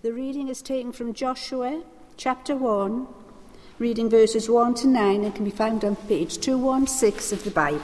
The reading is taken from Joshua chapter 1, reading verses 1 to 9, and can be found on page 216 of the Bible.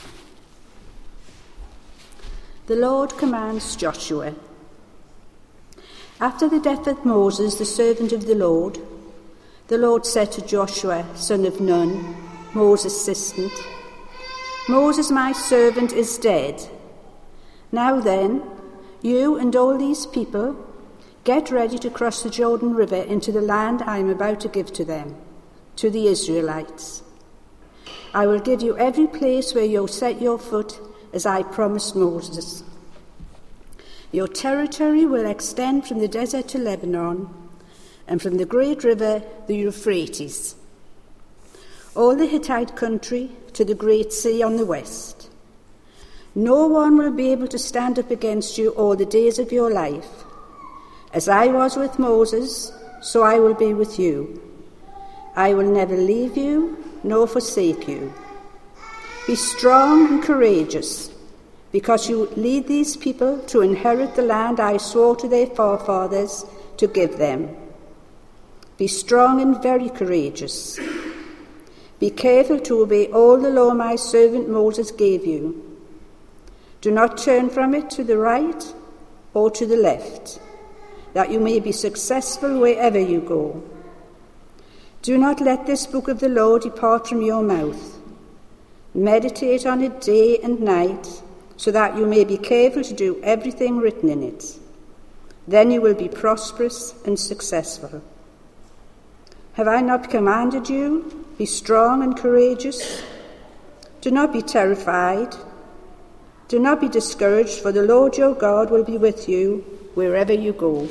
The Lord commands Joshua. After the death of Moses, the servant of the Lord said to Joshua, son of Nun, Moses' assistant, Moses, my servant, is dead. Now then, you and all these people, get ready to cross the Jordan River into the land I am about to give to them, to the Israelites. I will give you every place where you'll set your foot, as I promised Moses. Your territory will extend from the desert to Lebanon, and from the great river, the Euphrates, all the Hittite country to the great sea on the west. No one will be able to stand up against you all the days of your life. As I was with Moses, so I will be with you. I will never leave you nor forsake you. Be strong and courageous, because you lead these people to inherit the land I swore to their forefathers to give them. Be strong and very courageous. Be careful to obey all the law my servant Moses gave you. Do not turn from it to the right or to the left, that you may be successful wherever you go. Do not let this book of the law depart from your mouth. Meditate on it day and night, so that you may be careful to do everything written in it. Then you will be prosperous and successful. Have I not commanded you? Be strong and courageous. Do not be terrified. Do not be discouraged, for the Lord your God will be with you wherever you go.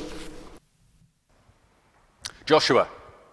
Joshua.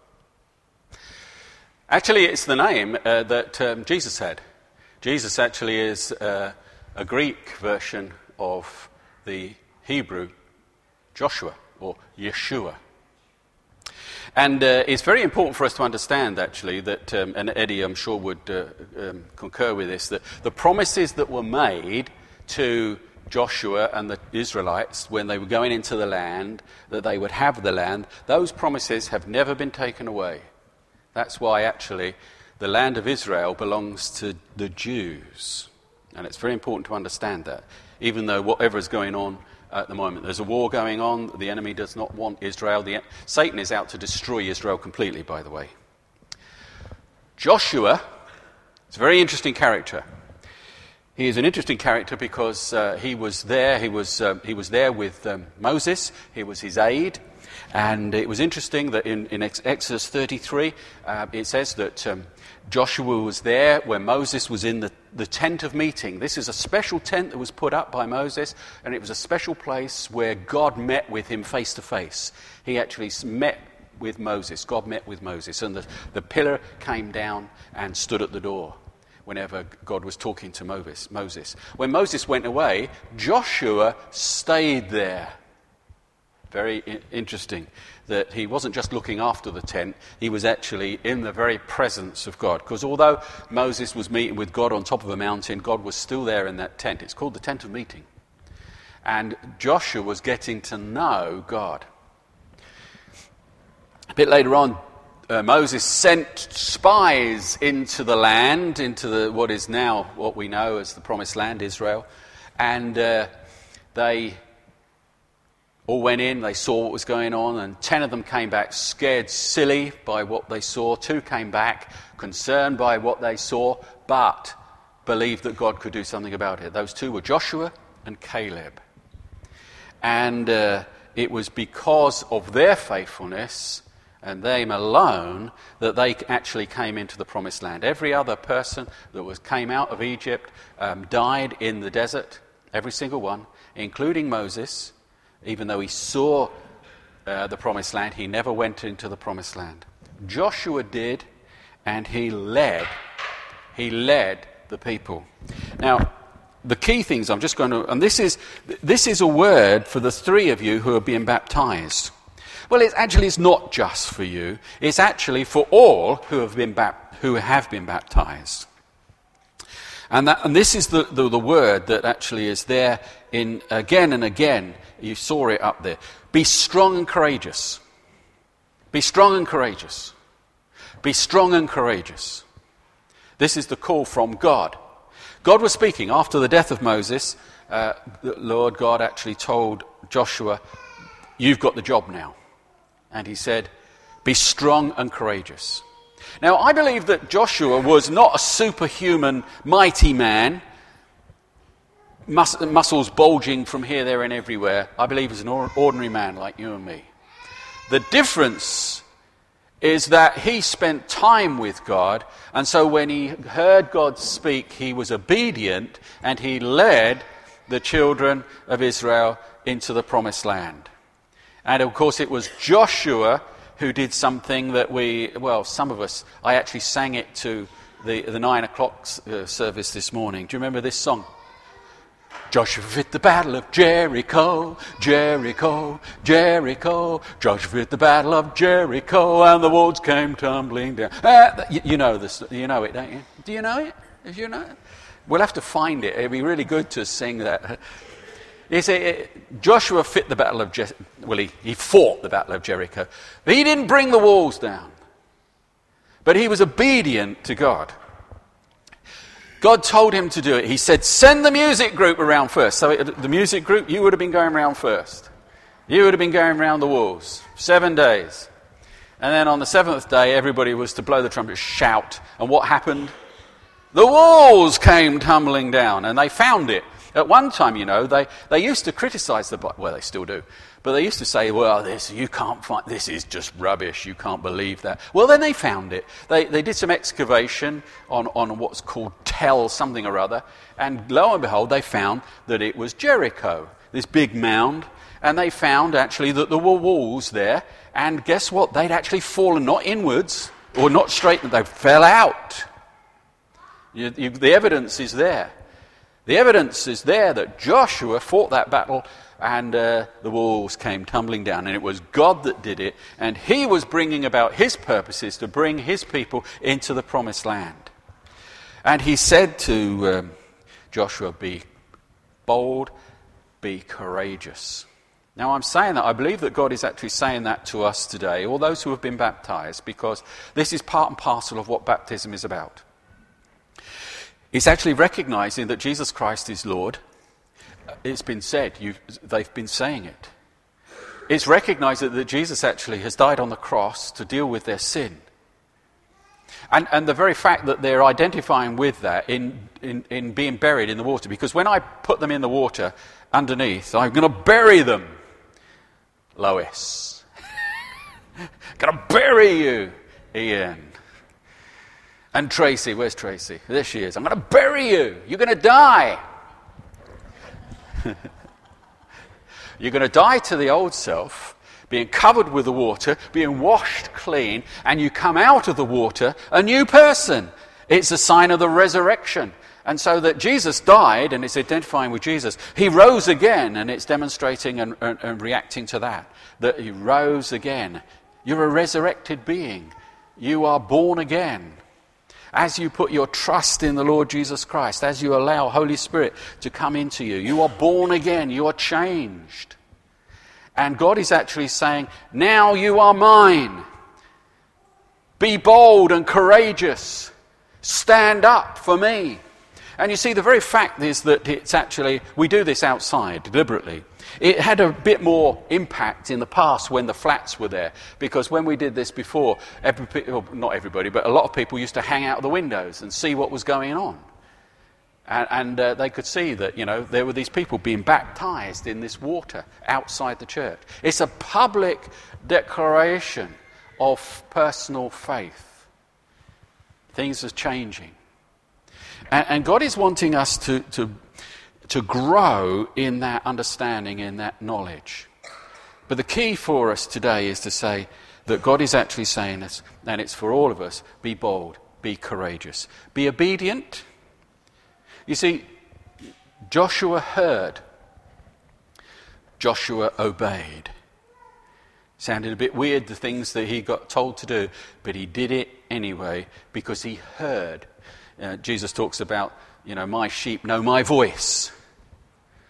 Actually, it's the name that Jesus had. Jesus actually is a Greek version of the Hebrew Joshua or Yeshua. And it's very important for us to understand, actually, that, and Eddie, I'm sure, would concur with this, that the promises that were made to Joshua and the Israelites when they were going into the land, that they would have the land, those promises have never been taken away. That's why, actually, the land of Israel belongs to the Jews. And it's very important to understand that, even though whatever is going on at the moment, there's a war going on, the enemy does not want Israel. Satan is out to destroy Israel completely, by the way. Joshua is a very interesting character. He is an interesting character because he was there with Moses. He was his aide. And it was interesting that in Exodus 33, it says that Joshua was there when Moses was in the tent of meeting. This is a special tent that was put up by Moses, and it was a special place where God met with him face to face. He actually met with Moses. God met with Moses, and the pillar came down and stood at the door whenever God was talking to Moses. When Moses went away, Joshua stayed there. Very interesting that he wasn't just looking after the tent, he was actually in the very presence of God. Because although Moses was meeting with God on top of a mountain, God was still there in that tent. It's called the tent of meeting. And Joshua was getting to know God. A bit later on, Moses sent spies into the land, into what is now what we know as the Promised Land, Israel. And they all went in, they saw what was going on, and 10 of them came back scared silly by what they saw. 2 came back concerned by what they saw, but believed that God could do something about it. Those 2 were Joshua and Caleb. And it was because of their faithfulness and them alone that they actually came into the Promised Land. Every other person that came out of Egypt died in the desert, every single one, including Moses. Even though he saw the Promised Land, he never went into the Promised Land. Joshua did, and he led the people. Now, the key things I'm just going to, and this is a word for the 3 of you who are being baptized. Well, it's not just for you. It's actually for all who have been baptized. And this is the word that actually is there in again and again. You saw it up there. Be strong and courageous. Be strong and courageous. Be strong and courageous. This is the call from God. God was speaking after the death of Moses. The Lord God actually told Joshua, you've got the job now. And he said, be strong and courageous. Now, I believe that Joshua was not a superhuman, mighty man, muscles bulging from here, there, and everywhere. I believe he's an ordinary man like you and me. The difference is that he spent time with God, and so when he heard God speak, he was obedient, and he led the children of Israel into the promised land. And of course it was Joshua who did something that some of us, I actually sang it to the 9 o'clock service this morning. Do you remember this song? Joshua fit the battle of Jericho, Jericho, Jericho. Joshua fit the battle of Jericho, and the walls came tumbling down. You know this. You know it, don't you? Do you know it? Do you know it? We'll have to find it. It'd be really good to sing that. You see, Joshua fit the battle of he fought the battle of Jericho. But he didn't bring the walls down. But he was obedient to God. God told him to do it. He said, send the music group around first. So the music group, you would have been going around first. You would have been going around the walls. 7 days. And then on the 7th day, everybody was to blow the trumpet, shout. And what happened? The walls came tumbling down, and they found it. At one time, they used to criticize the Bible. Well, they still do. But they used to say, you can't find, this is just rubbish, you can't believe that. Well, then they found it. They did some excavation on what's called Tel something or other, and lo and behold, they found that it was Jericho, this big mound, and they found actually that there were walls there, and guess what? They'd actually fallen not inwards, or not straight, they fell out. The evidence is there. The evidence is there that Joshua fought that battle and the walls came tumbling down. And it was God that did it. And he was bringing about his purposes to bring his people into the promised land. And he said to Joshua, be bold, be courageous. Now I'm saying that, I believe that God is actually saying that to us today, all those who have been baptized, because this is part and parcel of what baptism is about. It's actually recognizing that Jesus Christ is Lord. It's been said, they've been saying it. It's recognizing that Jesus actually has died on the cross to deal with their sin. And the very fact that they're identifying with that in being buried in the water, because when I put them in the water underneath, I'm going to bury them. Lois. Going to bury you, Ian. And Tracy, where's Tracy? There she is. I'm going to bury you. You're going to die. You're going to die to the old self, being covered with the water, being washed clean, and you come out of the water a new person. It's a sign of the resurrection. And so that Jesus died, and it's identifying with Jesus. He rose again, and it's demonstrating and reacting to that he rose again. You're a resurrected being. You are born again. As you put your trust in the Lord Jesus Christ, as you allow Holy Spirit to come into you, you are born again, you are changed. And God is actually saying, now you are mine. Be bold and courageous. Stand up for me. And you see, the very fact is that it's actually, we do this outside deliberately. It had a bit more impact in the past when the flats were there, because when we did this before, not everybody, but a lot of people used to hang out of the windows and see what was going on. And they could see that, there were these people being baptized in this water outside the church. It's a public declaration of personal faith. Things are changing. And God is wanting us to grow in that understanding, in that knowledge. But the key for us today is to say that God is actually saying this, and it's for all of us, be bold, be courageous, be obedient. You see, Joshua heard, Joshua obeyed. Sounded a bit weird, the things that he got told to do, but he did it anyway because he heard. Jesus talks about, my sheep know my voice.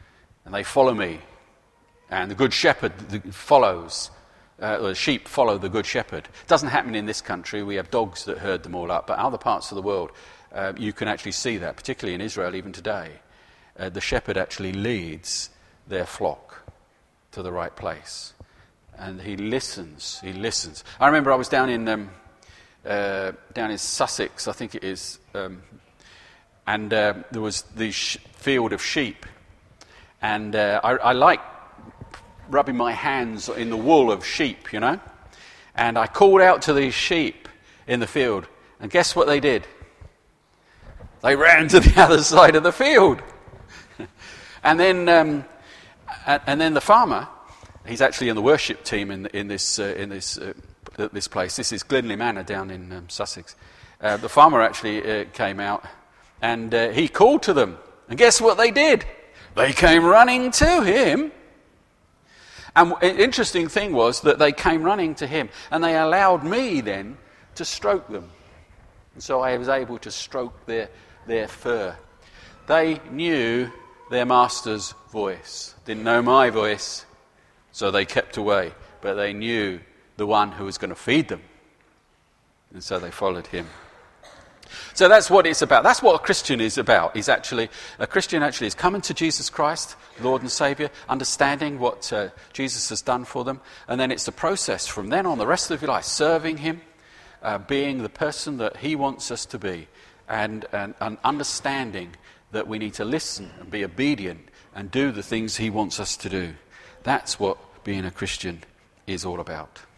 and they follow me. And the good shepherd follows. The sheep follow the good shepherd. It doesn't happen in this country. We have dogs that herd them all up. But other parts of the world, you can actually see that, particularly in Israel even today. The shepherd actually leads their flock to the right place. And he listens. I remember I was down in Sussex, I think it is, and there was the field of sheep. And I like rubbing my hands in the wool of sheep, you know. And I called out to these sheep in the field, and guess what they did? They ran to the other side of the field. And then the farmer, he's actually in the worship team in this place. This is Glinley Manor down in Sussex. The farmer actually came out, and he called to them. And guess what they did? They came running to him. And an interesting thing was that they came running to him, and they allowed me then to stroke them. And so I was able to stroke their fur. They knew their master's voice. Didn't know my voice, so they kept away. But they knew the one who was going to feed them. And so they followed him. So that's what it's about. That's what a Christian is about. A Christian actually is coming to Jesus Christ, Lord and Saviour, understanding what Jesus has done for them. And then it's the process from then on, the rest of your life, serving him, being the person that he wants us to be, and understanding that we need to listen and be obedient and do the things he wants us to do. That's what being a Christian is all about.